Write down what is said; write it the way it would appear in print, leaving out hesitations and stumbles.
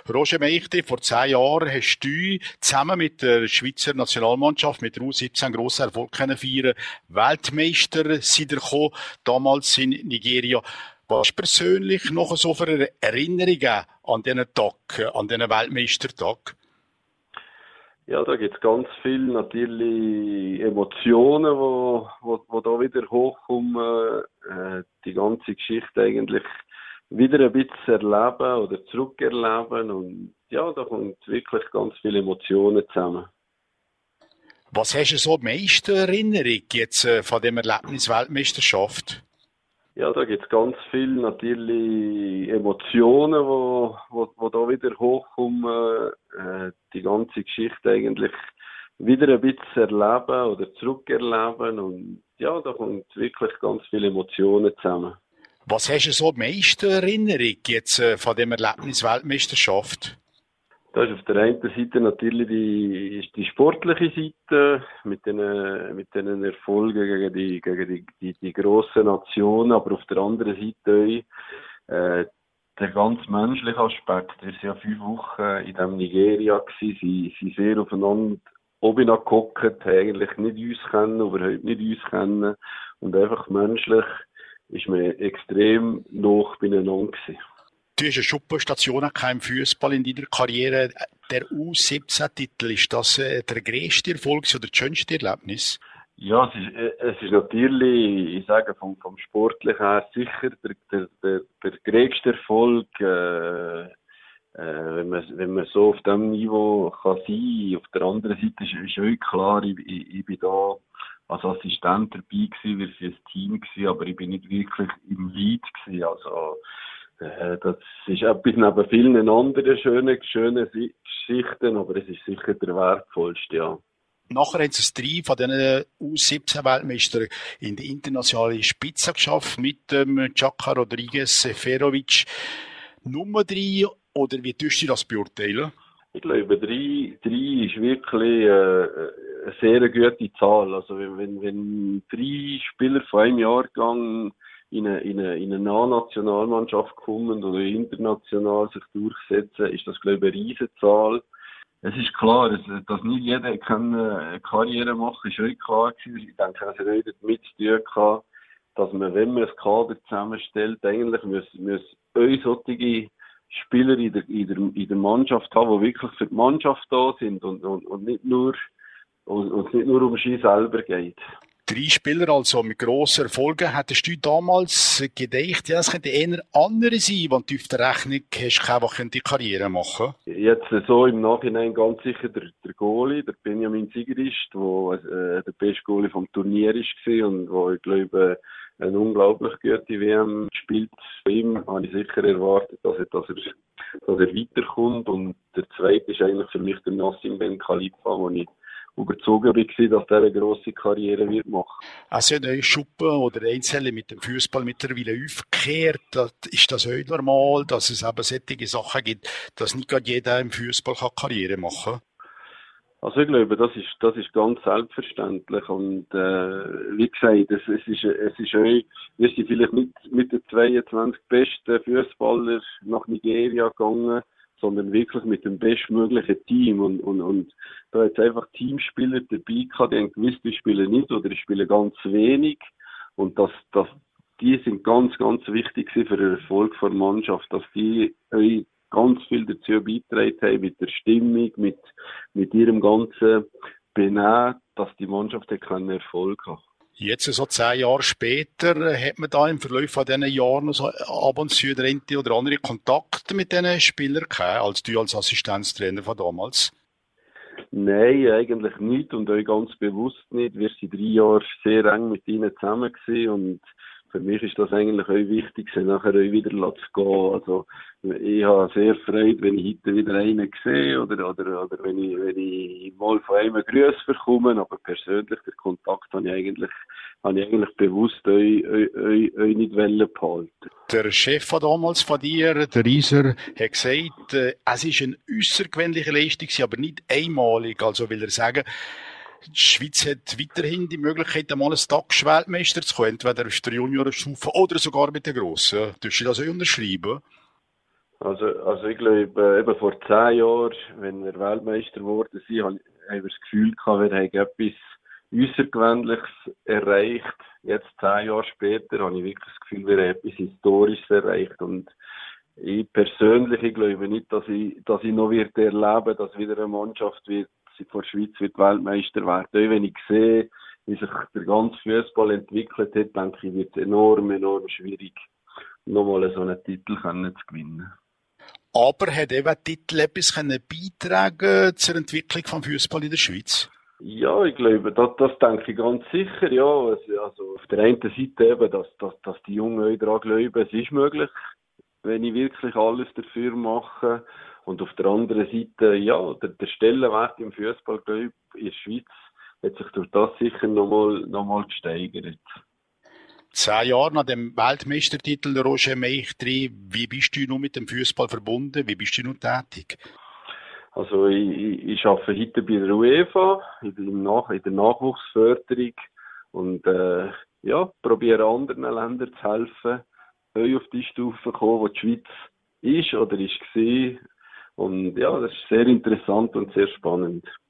Roger Meichte, vor 10 Jahren hast du zusammen mit der Schweizer Nationalmannschaft mit der U17 grossen Erfolg können feiern. Weltmeister sind ihr gekommen, damals in Nigeria. Was ist persönlich noch so für Erinnerungen an diesen Tag, an diesen Weltmeistertag? Ja, da gibt's ganz viel natürlich Emotionen, wo da wieder hochkommen, die ganze Geschichte eigentlich wieder ein bisschen erleben oder zurückerleben und ja, da kommt wirklich ganz viele Emotionen zusammen. Was hast du so am meisten Erinnerung jetzt von dem Erlebnis Weltmeisterschaft? Ja, da gibt's ganz viel natürlich Emotionen, wo da wieder hochkommen, die ganze Geschichte eigentlich wieder ein bisschen erleben oder zurückerleben und ja, da kommt wirklich ganz viele Emotionen zusammen. Was hast du so am meisten Erinnerung jetzt von dem Erlebnis Weltmeisterschaft? Da ist auf der einen Seite natürlich die sportliche Seite mit den Erfolgen gegen die grossen Nationen, aber auf der anderen Seite auch der ganz menschliche Aspekt. Wir waren ja 5 Wochen in dem Nigeria gewesen, sie sind sehr aufeinander oben gehockt, haben eigentlich nicht uns kennen, überhaupt nicht uns kennen und einfach menschlich ist man extrem nah beieinander gewesen. Du hast eine Schuppenstation im Fußball in deiner Karriere. Der U17-Titel, ist das der grösste Erfolg oder das schönste Erlebnis? Ja, es ist natürlich, ich sage vom Sportlichen her sicher der grösste Erfolg, wenn man so auf diesem Niveau kann sein. Auf der anderen Seite ist auch klar, ich bin da als Assistent dabei gewesen, wir für das Team gewesen, aber ich bin nicht wirklich im Lead gewesen. Also, das ist etwas neben vielen anderen schönen Geschichten, aber es ist sicher der wertvollste, ja. Nachher haben sie 3 von diesen U17-Weltmeistern in die internationale Spitze geschafft mit dem Chaka Rodriguez Seferovic. Nummer 3, oder wie tust du das beurteilen? Ich glaube, 3 ist wirklich eine sehr gute Zahl. Also wenn 3 Spieler von einem Jahrgang in eine Nationalmannschaft kommen oder international sich durchsetzen, ist das, glaube ich, eine Riesenzahl. Es ist klar, dass nicht jeder eine Karriere machen kann, ist auch klar gewesen. Ich denke, es hat auch damit zu tun gehabt, dass man, wenn man ein Kader zusammenstellt, eigentlich muss solche Spieler in der Mannschaft haben, die wirklich für die Mannschaft da sind und nicht nur um sie selber geht. 3 Spieler also mit grossen Erfolgen. Hättest du damals gedacht, ja, es könnte eher andere sein, wenn du auf der Rechnung hast, keiner die Karriere machen? Jetzt so im Nachhinein ganz sicher der Goalie, der Benjamin Sigrist, der der beste Goalie vom Turnier war und wo ich glaube, eine unglaublich gute WM spielt. Von ihm habe ich sicher erwartet, dass er weiterkommt. Und der zweite ist eigentlich für mich der Nassim Ben Khalifa, wo ich überzogen war, dass der eine grosse Karriere wird machen. Also eine Schuppen oder Einzelne mit dem Fußball mittlerweile aufgekehrt. Ist das auch normal, dass es eben solche Sachen gibt, dass nicht gerade jeder im Fußball Karriere machen kann? Also ich glaube, das ist ganz selbstverständlich und wie gesagt, es ist auch, wir sind vielleicht nicht mit den 22 besten Fußballern nach Nigeria gegangen, sondern wirklich mit dem bestmöglichen Team und da hat es einfach Teamspieler dabei gehabt, die haben gewusst, die spielen nicht oder die spielen ganz wenig und die sind ganz, ganz wichtig für den Erfolg der Mannschaft, dass die ganz viel dazu beigetragen haben, mit der Stimmung, mit ihrem ganzen Benehmen, dass die Mannschaft Erfolg hat. Jetzt, so 10 Jahre später, hat man da im Verlauf von diesen Jahren so ab und zu den oder andere Kontakte mit diesen Spielern gehabt, als du als Assistenztrainer von damals? Nein, eigentlich nicht und auch ganz bewusst nicht. Wir sind 3 Jahre sehr eng mit ihnen zusammen gewesen und für mich ist das eigentlich auch wichtig, sie nachher auch wieder zu gehen. Also, ich habe sehr Freude, wenn ich heute wieder einen sehe oder wenn ich mal von einem Grüß bekomme, aber persönlich den Kontakt habe ich eigentlich bewusst euch nicht behalten. Der Chef von damals von dir, der Rieser, hat gesagt, es ist eine äussergewöhnliche Leistung, aber nicht einmalig. Also will er sagen, die Schweiz hat weiterhin die Möglichkeit, einmal ein Tagesweltmeister zu kommen, entweder auf der Juniorenstufe oder sogar mit der Grossen. Tust du das auch unterschreiben? Also ich glaube, eben vor 10 Jahren, wenn wir Weltmeister geworden sind, haben wir das Gefühl gehabt, wir haben etwas Außergewöhnliches erreicht. Jetzt 10 Jahre später habe ich wirklich das Gefühl, wir haben etwas Historisches erreicht. Und ich persönlich, ich glaube nicht, dass ich noch wird erleben, dass wieder eine Mannschaft wird, vor der Schweiz wird Weltmeister werden. Auch wenn ich sehe, wie sich der ganze Fußball entwickelt hat, denke ich, wird es enorm schwierig, nochmal so einen Titel zu gewinnen. Aber hat eben der Titel etwas können beitragen zur Entwicklung vom Fußball in der Schweiz? Ja, ich glaube, das denke ich ganz sicher, ja. Also auf der einen Seite eben, dass die Jungen auch daran glauben, es ist möglich, wenn ich wirklich alles dafür mache. Und auf der anderen Seite, ja, der Stellenwert im Fußball, glaube ich, in der Schweiz hat sich durch das sicher nochmal gesteigert. 10 Jahre nach dem Weltmeistertitel, der Roger Meichtri, wie bist du nun mit dem Fußball verbunden? Wie bist du nun tätig? Also ich arbeite heute bei der UEFA in der Nachwuchsförderung und ja, probiere anderen Ländern zu helfen, auf die Stufe zu kommen, wo die Schweiz ist oder ist gewesen. Und ja, das ist sehr interessant und sehr spannend.